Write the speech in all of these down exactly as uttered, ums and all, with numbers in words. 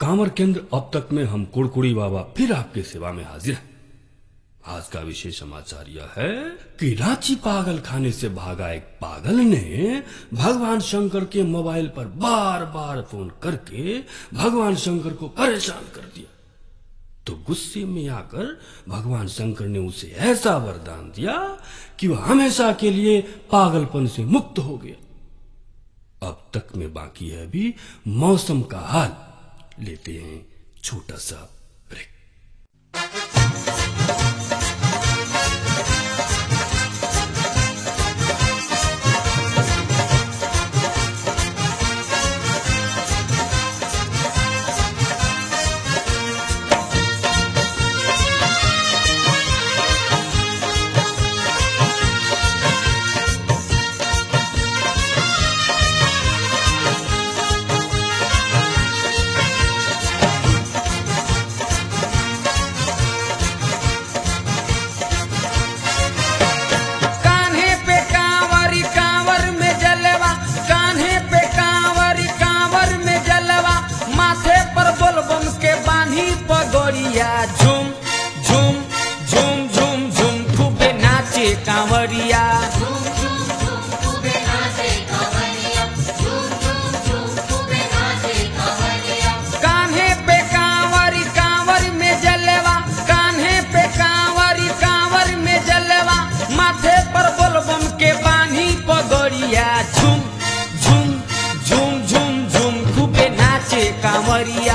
कांवर केंद्र अब तक में हम कुड़कुड़ी बाबा फिर आपके सेवा में हाजिर हैं। आज का विशेष समाचार यह है कि रांची पागल खाने से भागा एक पागल ने भगवान शंकर के मोबाइल पर बार बार फोन करके भगवान शंकर को परेशान कर दिया। तो गुस्से में आकर भगवान शंकर ने उसे ऐसा वरदान दिया कि वह हमेशा के लिए पागलपन से मुक्त हो गया। अब तक में बाकी है अभी मौसम का हाल। लेते हैं छोटा सा ब्रेक। झूम झूम झूम झूम झूम खूबे नाचे कांवरिया, झूम झूम झूम खूबे नाचे कांवरिया, झूम झूम झूम खूबे नाचे कांवरिया। कान्हे पे कांवरी कांवर में जलवा, कान्हे पे कांवरी कांवर में जलवा, माथे पर बोलबम के बांधी पगड़िया। झूम झूम झूम झूम झूम खूबे नाचे कांवरिया,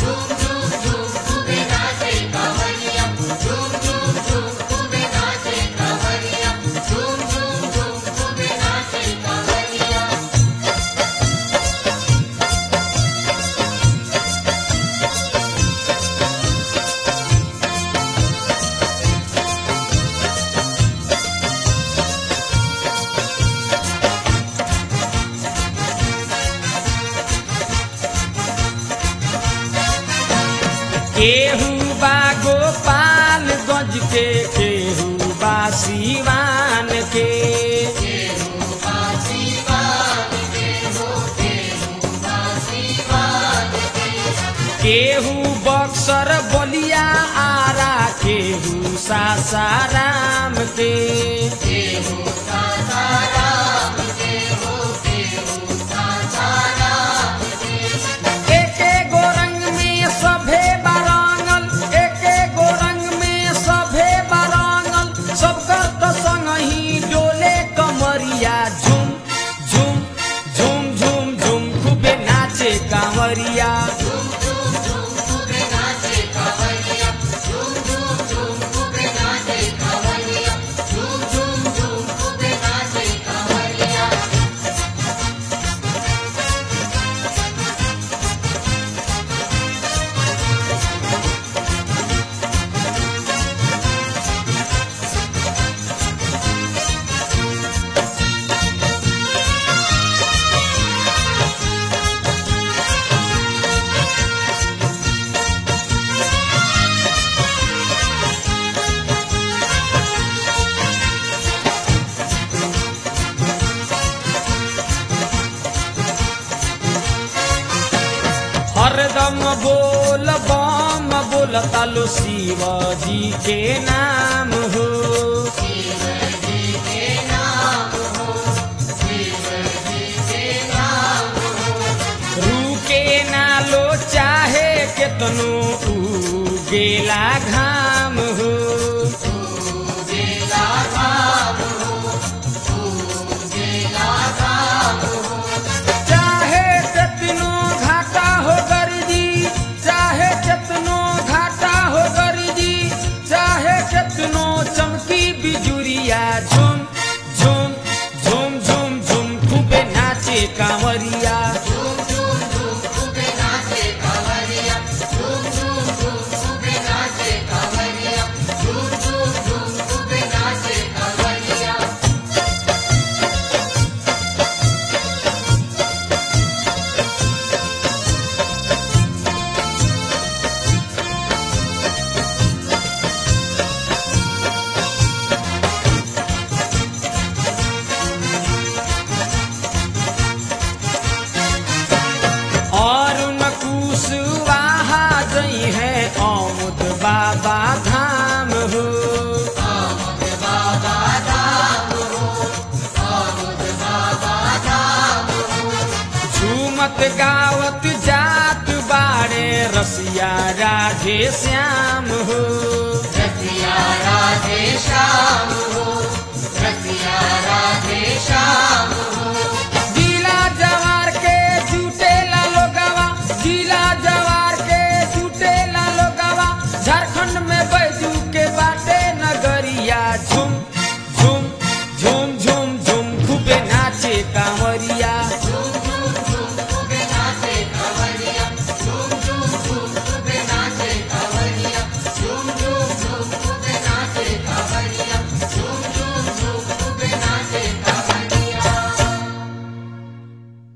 केहू बा गोपालगंज के, केहू बा सिवान के, केहू बा सिवान के हो, केहू बा सिवान के। केहू बक्सर बलिया आरा, केहू सासाराम के, केहू सासाराम के हो, केहू सासाराम के। एके गो रंग में सभे बरंगल, एके गो रंग में सभे बरंगल, सबकर तो संग ही डोले कमरिया। झूम झूम झूम झूम झूम खूबे नाचे कांवरिया, झूम झूम झूम खूबे नाचे कांवरिया, झूम झूम झूम खूबे नाचे कांवरिया, झूम झूम झूम खूबे नाचे कांवरिया। हरदम बोल बम बोलता लो शिव जी के नाम हो, शिव जी के नाम हो, शिव जी के नाम हो। रुके ना लो चाहे केतनो उगेला घाम हो, उगेला घाम हो, उगेला घाम हो। चाहे केतनो घाटा हो गर्दी, चाहे केतनो घाटा हो गर्दी, चाहे केतनो चमकी बिजुरिया। झूम झूम झूम झूम झूम खूबे नाचे कांवरिया, झूम झूम झूम खूबे नाचे कांवरिया, झूम झूम झूम खूबे नाचे कांवरिया। राधे श्याम हो रसिया राधे श्याम हो